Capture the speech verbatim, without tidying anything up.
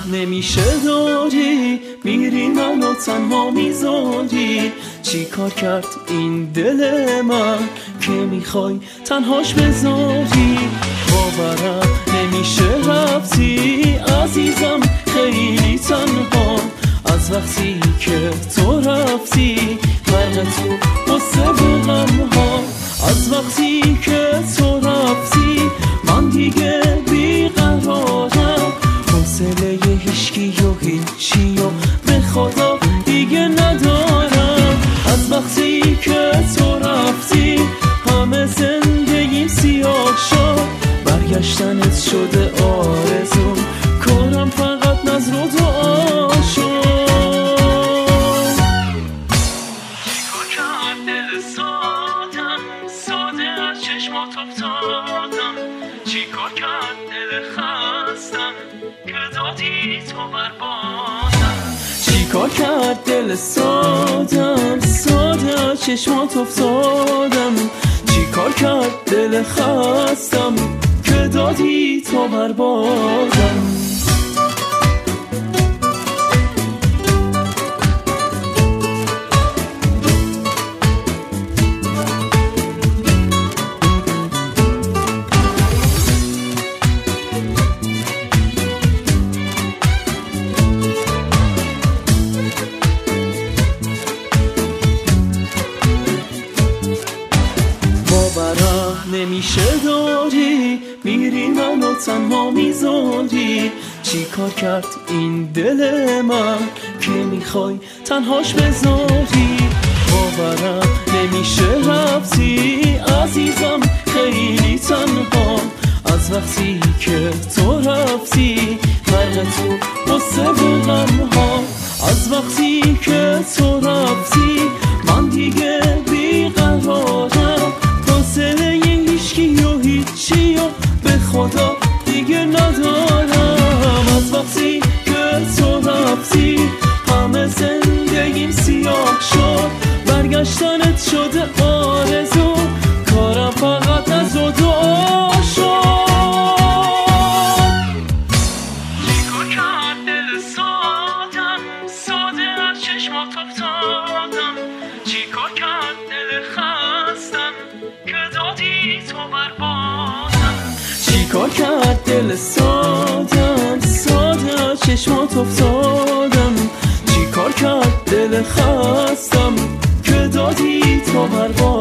نمیشه داری، میری منو تنها میذاری. چی کار کرد این دل من که میخوای تنهاش بذاری؟ باورم نمیشه رفتی عزیزم، خیلی تنها از وقتی که تو رفتی. غرق تو قصه و غم ها، از وقتی که تو رفتی من دیگه بیقرارم. حوصله هیچکی و هیچی و به خدا دیگه ندارم. از وقتی که تو رفتی همه زندگیم سیاه شد. برگشتنت شده آرزوم، کارم فقط نظر و دعا شد. چیکار کرد دل سادم، ساده از چشمات افتادم. چیکار کرد دل خستم که دادی تو بربادم. چیکار کرد دل سادم، ساده از چشمات افتادم. چیکار کرد دل خستم که دادی تو بربادم. نمیشه داری، میری منو تنها میذاری. چی کار کرد این دل من که میخوای تنهاش بذاری؟ باورم نمیشه رفتی عزیزم، خیلی تنها از وقتی که تو رفتی. غرق تو قصه و غم ها، از وقتی که تو رفتی من دیگه بیقرارم. حوصله هیچکی و هیچی و به خدا دیگه ندارم. از وقتی که تو رفتی همه زندگیم سیاه شد. برگشتنت شده آرزو، کارم فقط از و دعا شد. چیکار کرد دل سادم، ساده از چشمات افتادم. چیکار کرد دل خستم که دادی تو بربادم. چیکار کرد دل سادم، ساده از چشمات افتادم. چیکار کرد دل خستم که دادی تو بربادم.